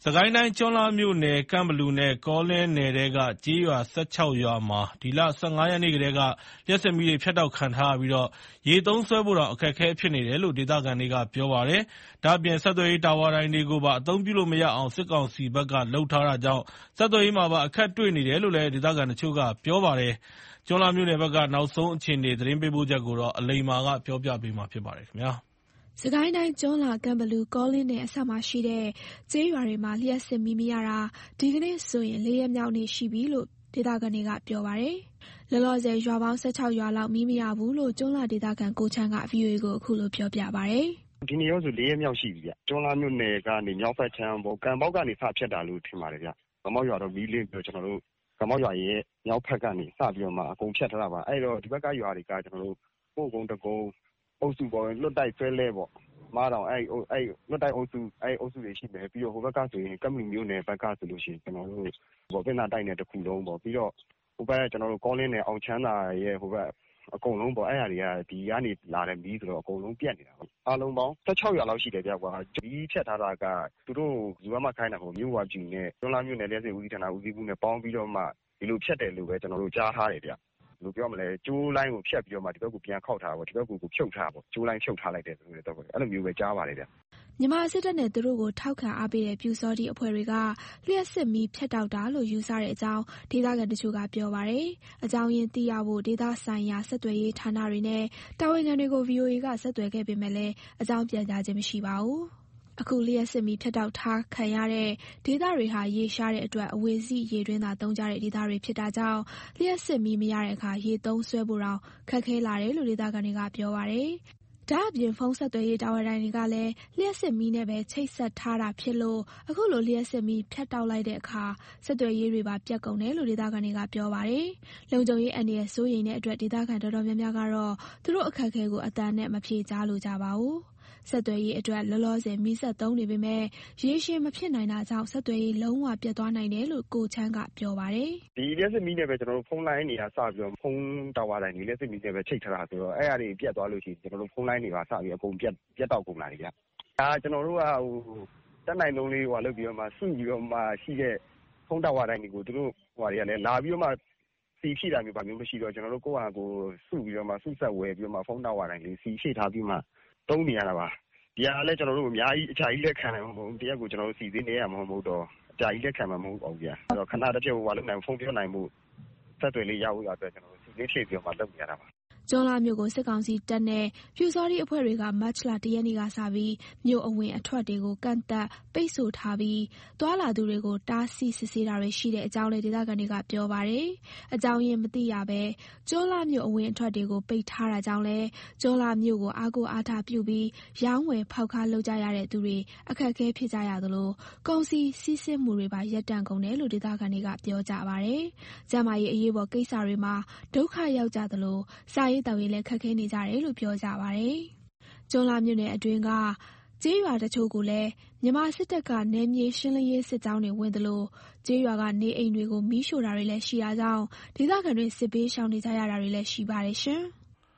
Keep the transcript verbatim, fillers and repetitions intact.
စကိုင်းတိုင်းကျွန်းလှမြို့နယ်ကန့်ဘလူနဲ့ကောလင်းနယ်ထဲကကျေးရွာ၁၆ရွာမှာဒီလ၁၅ရက်နေ့ကတည်းကလျှပ်စစ်မီးတွေဖြတ်တောက်ခံထားရပြီး ရေသုံးစွဲဖို့တောင်အခက်အခဲဖြစ်နေတယ်လို့ဒေသခံတွေကပြောပါတယ်။ဒါ့အပြင်ဆက်သွယ်ရေးတာဝါတိုင်တွေကိုပါအသုံးပြုလို့မရအောင်စစ်ကောင်စီဘက်ကလုပ်ထားတာကြောင့်ဆက်သွယ်ရေးမှာပါအခက်တွေ့နေတယ်လို့လည်းဒေသခံတချို့ကပြောပါတယ်။ကျွန်းလှမြို့နယ်ဘက်ကနောက်ဆုံးအခြေအနေသတင်းပေးပို့ချက်ကိုအလိမ္မာကပြောပြပေးမှာဖြစ်ပါတယ်ခင်ဗျာ။စကိုင်းတိုင်းကျွန်းလှ၊ကန့်ဘလူ၊ကောလင်းနယ်အစပ်မှာရှိတဲ့ကျေးရွာတွေမှာလျှပ်စစ်မီးမရတာဒီကနေ့ဆိုရင်လေးရက်မြောက်နေ့ရှိပြီလို့ဒေသခံတွေကပြောပါတယ်။လောလောဆယ်ရွာပေါင်း၁၆ရွာလောက်မီးမရဘူးလို့ကျွန်းလှဒေသခံကိုချမ်းက ဗွီအိုအေကိုအခုလိုပြောပြပါတယ်။ဒီနေ့ရောဆိုလေးရက်မြောက်ရှိပြီဗျ။ကျွန်းလှမြို့နယ်ကနေမြောက်ဘက်ခြမ်းပေါ့ကံပေါက်ကနေစဖြတ်တာလို့ထင်ပါတယ်ဗျ။ကံပေါက်ရွာတော့မီးလင်းပြီးတော့ကျွန်တော်တို့ကံပေါက်ရွာရဲ့မြောက်ဘက်ကနေစပြီးတော့မှအကုန်ဖြတ်ထားတာပါ။အဲ့တော့ဒီဘက်ကရွာတွေကကျွန်တော်တို့ပို့ကုန်းတကုန်းအုပ်စုပေါ်လွတ်တိုက်ဆွဲလဲပေါ့မားတောင်အဲ့အဲ့လွတ်တိုက်အုပ်စုအဲ့အုပ်စုတွေရှိမယ်ပြီးတော့ဟိုဘက်ကဆိုရင်ကမ်ဘလူမျိုးနယ်ဘက်ကဆိုလို့ရှိရင်ကျွန်တော်တို့ပေါ့ပြင်နာတိုက်နယ်တစ်ခုလုံးပေါ့ပြီးတော့ဟိုဘက်ကျွန်တော်တို့ကောလင်းနယ်အောင်ချမ်းသာရဲ့ဟိုဘက်အကုန်လုံးပေါ့အဲ့အရာတွေကဒီကနေလာတဲ့မီးဆိုတော့အကုန်လုံးပြတ်နေတာပေါ့အားလုံးပေါင်း၁၆ရွာလောက်ရှိတယ်ဗျကွာဒီဖြတ်ထားတာကသူတို့ယူရမှခိုင်းတာပေါ့မြို့ဝပြည်နဲ့ကျွန်းလှမြို့နယ်လျှက်စစ်ဦးစီးဌာနဦးစီးမှုနဲ့ပေါင်းပြီးတော့မှဒီလိုဖြတ်တယ်လို့ပဲကျွန်တော်တို့ကြားထားတယ်ဗျဘယ်လိုပြောမလဲကျိုးလိုင်းကိုဖြတ်ပြီးတော့မှဒီဘက်ကိုပြန်ခောက်ထားပါဒီဘက်ကိုဖြုတ်ထားပါကျိုးလိုင်းဖြုတ်ထားလိုက်တယ်ဆိုတော့အဲ့လိုမျိုးပဲကြားပါတယ်ဗျမြန်မာစစ်တပ်နဲ့သူတို့ကိုထောက်ခံအားပေးတဲ့ပြူစောတိအဖွဲ့တွေကလျှက်စစ်မီးဖြတ်တောက်တာလို့ယူဆတဲ့အကြောင်းဒေသခံတချို့ကပြောပါတယ်။အကြောင်းရင်းသိရဖို့ဒေသဆိုင်ရာဆက်သွယ်ရေးဌာနတွေနဲ့တာဝန်ခံတွေကို ဗွီအိုအေကဆက်သွယ်ခဲ့ပေမဲ့လည်းအကြောင်းပြန်ကြားခြင်းမရှိပါဘူး။အခုလျှက်စစ်မီးဖြတ်တောက်ထားခံရတဲ့ဒေသတွေဟာရေရှားတဲ့အတွက်အဝေစီရေတွင်းသာသုံးကြတဲ့ဒေသတွေဖြစ်တာကြောင့်လျှက်စစ်မီးမရတဲ့အခါရေသုံးစွဲဖို့တောင်ခက်ခဲလာတယ်လို့ဒေသခံတွေကပြောပါတယ်။ဒါ့အပြင်ဖုန်းဆက်သွယ်ရေးတာဝါတိုင်တွေကလည်းလျှက်စစ်မီးနဲ့ပဲချိတ်ဆက်ထားတာဖြစ်လို့အခုလိုလျှက်စစ်မီးဖြတ်တောက်လိုက်တဲ့အခါဆက်သွယ်ရေးတွေပါပြတ်ကုန်တယ်လို့ဒေသခံတွေကပြောပါတယ်။လုံခြုံရေးအန္တရာယ်စိုးရိမ်တဲ့အတွက်ဒေသခံတော်တော်များများကတော့သူတို့အခက်အခဲကိုအတန်နဲ့မဖြေကြားလိုကြပါဘူး။ဆက်သွယ်ရေးအတွက်လောလောဆယ်မီးဆက်သုံးနေပေမဲ့ရေရှည်မဖြစ်နိုင်တာကြောင့်ဆက်သွယ်ရေးလုံးဝပြတ်သွားနိုင်တယ်လို့ကိုချမ်းကပြောပါတယ်။ဒီလျှက်စစ်မီးနဲ့ပဲကျွန်တော်တို့ဖုန်းလိုင်းတွေကစပြီးတော့ဖုန်းတာဝါတိုင်တွေလျှက်စစ်မီးနဲ့ပဲချိတ်ထားတာဆိုတော့အဲ့အရာတွေပြတ်သွားလို့ရှိရင်ကျွန်တော်တို့ဖုန်းလိုင်းတွေပါစပြီးအကုန်ပြတ်ပြတ်တောက်ကုန်လာတယ်ဗျ။ဒါကျွန်တော်တို့ကဟိုတက်နိုင်လုံးလေးဟိုလုပ်ပြီးတော့မှစုပြီးတော့မှရှိတဲ့ဖုန်းတာဝါတိုင်တွေကိုသူတို့ဟိုတွေကလည်းလာပြီးတော့မှစီဖြည့်တာမျိုးပါမျိုးမရှိတော့ကျွန်တော်တို့ကိုယ့်ဟာကိုစုပြီးတော့မှစုဆက်ဝယ်ပြီးတော့မှဖုန်းတာဝါတိုင်လေးစီဖြည့်ထားပြီးမှသုံးနေရတာပါဒီဟာလည်းကျွန်တော်တို့အများကြီးအကြာကြီးလက်ခံနိုင်မှာမဟုတ်ဘူးတရက်ကိုကျွန်တော်တို့စီစဉ်နေရမှာမဟုတ်တော့အကြာကြီးလက်ခံမှာမဟုတ်ပါဘူးဗျာအဲ့တော့ခဏတစ်ပြည့်ဟိုဟာလုပ်နိုင်ဖုန်းပြောနိုင်မှုဆက်သွယ်လေးရဖို့ရအတွက်ကျွန်တော်တို့စီစဉ်ဖြည့်ပြီးတော့မှလုပ်နေရတာပါကျွန်းလှမြို့ကိုစစ်ကောင်စီတပ်နဲ့ပြူစောတိအဖွဲ့တွေကမတ်လတရက်နေ့ကစပြီးမြို့အဝင်အထွက်တွေကိုကန့်သက်ပိတ်ဆို့ထားပြီးသွာလာသူတွေကိုတားဆီးစစ်ဆေးတာတွေရှိတဲ့အကြောင်းလည်းဒေသခံတွေကပြောပါတယ်။အကြောင်းရင်းမသိရဘဲကျွန်းလှမြို့အဝင်အထွက်တွေကိုပိတ်ထားတာကြောင့်လည်းကျွန်းလှမြို့ကိုအားကိုးအားထားပြုပြီးရောင်းဝယ်ဖောက်ကားလုပ်ကြရတဲ့သူတွေအခက်အခဲဖြစ်ကြရသလိုကုန်စည်စီးဆင်းမှုတွေပါရပ်တန့်ကုန်တယ်လို့ဒေသခံတွေကပြောကြပါတယ်။ကျန်းမာရေးအရေးပေါ်ကိစ္စတွေမှာဒုက္ခရောက်ကြသလိုစာရေးတောက်ရေးလည်းခက်ခဲနေကြတယ်လို့ပြောကြပါတယ်။ကျွန်းလှမြို့နယ်အတွင်းကကျေးရွာတချို့ကိုလည်းမြန်မာစစ်တပ်ကနယ်မြေရှင်းလင်းရေးစစ်ကြောင်းတွေဝင်သလိုကျေးရွာကနေအိမ်တွေကိုမီးရှို့တာတွေလည်းရှိတာကြောင့်ဒေသခံတွေစစ်ဘေးရှောင်နေကြရတာတွေလည်းရှိပါတယ်ရှင်။